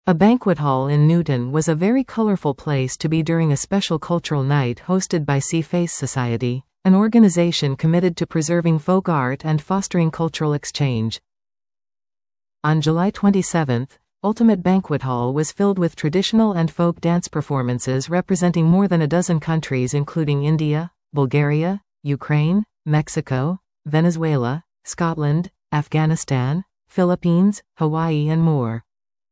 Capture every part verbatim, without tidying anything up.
A banquet hall in Newton was a very colorful place to be during a special cultural night hosted by C-Face Society, an organization committed to preserving folk art and fostering cultural exchange. On July twenty-seventh, Ultimate Banquet Hall was filled with traditional and folk dance performances representing more than a dozen countries including India, Bulgaria, Ukraine, Mexico, Venezuela, Scotland, Afghanistan, Philippines, Hawaii and more.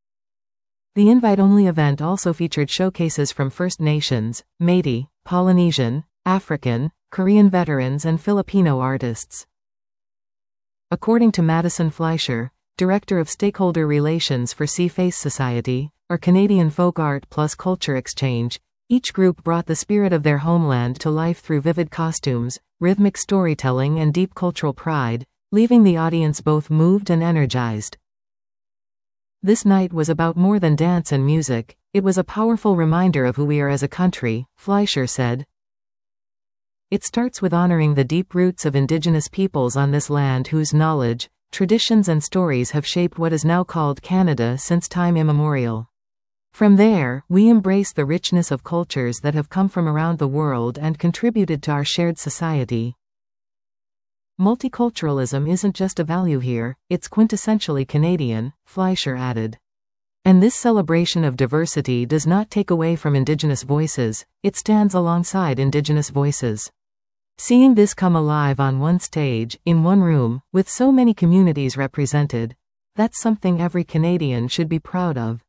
The invite-only event also featured showcases from First Nations, Métis, Polynesian, African, Korean veterans and Filipino artists. According to Madison Fleischer, Director of Stakeholder Relations for C-Face Society, or Canadian Folk Art Plus Culture Exchange, each group brought the spirit of their homeland to life through vivid costumes, rhythmic storytelling and deep cultural pride, leaving the audience both moved and energized. This night was about more than dance and music, it was a powerful reminder of who we are as a country, Fleischer said. It starts with honoring the deep roots of Indigenous peoples on this land whose knowledge, traditions and stories have shaped what is now called Canada since time immemorial. From there, we embrace the richness of cultures that have come from around the world and contributed to our shared society. Multiculturalism isn't just a value here, it's quintessentially Canadian, Fleischer added. And this celebration of diversity does not take away from Indigenous voices, it stands alongside Indigenous voices. Seeing this come alive on one stage, in one room, with so many communities represented, that's something every Canadian should be proud of.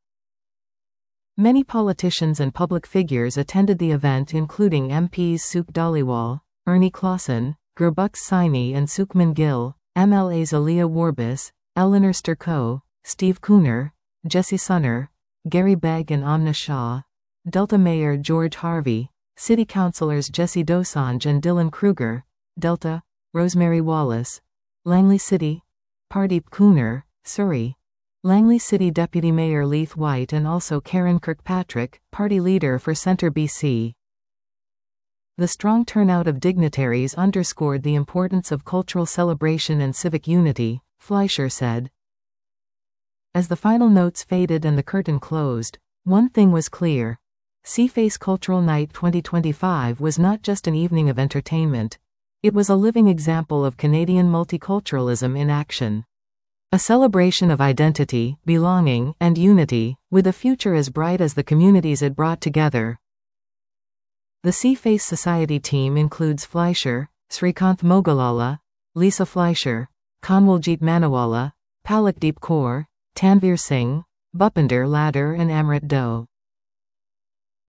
Many politicians and public figures attended the event including M Ps Sukh Dhaliwal, Ernie Clausen, Gurbuxh Saini and Sukhman Gill, M L As Aaliyah Warbis, Eleanor Sturcot, Steve Cooner, Jesse Sunner, Gary Begg and Amna Shah, Delta Mayor George Harvey, City Councillors Jesse Dosanjh and Dylan Kruger, Delta, Rosemary Wallace, Langley City, Pardeep Cooner, Surrey, Langley City Deputy Mayor Leith White and also Karen Kirkpatrick, Party Leader for Centre B C. The strong turnout of dignitaries underscored the importance of cultural celebration and civic unity, Fleischer said. As the final notes faded and the curtain closed, one thing was clear. C-Face Cultural Night twenty twenty-five was not just an evening of entertainment. It was a living example of Canadian multiculturalism in action. A celebration of identity, belonging, and unity, with a future as bright as the communities it brought together. The C-Face Society team includes Fleischer, Srikanth Mogalala, Lisa Fleischer, Kanwaljit Manawala, Palakdeep Kaur, Tanveer Singh, Bhupinder Ladder and Amrit Doe.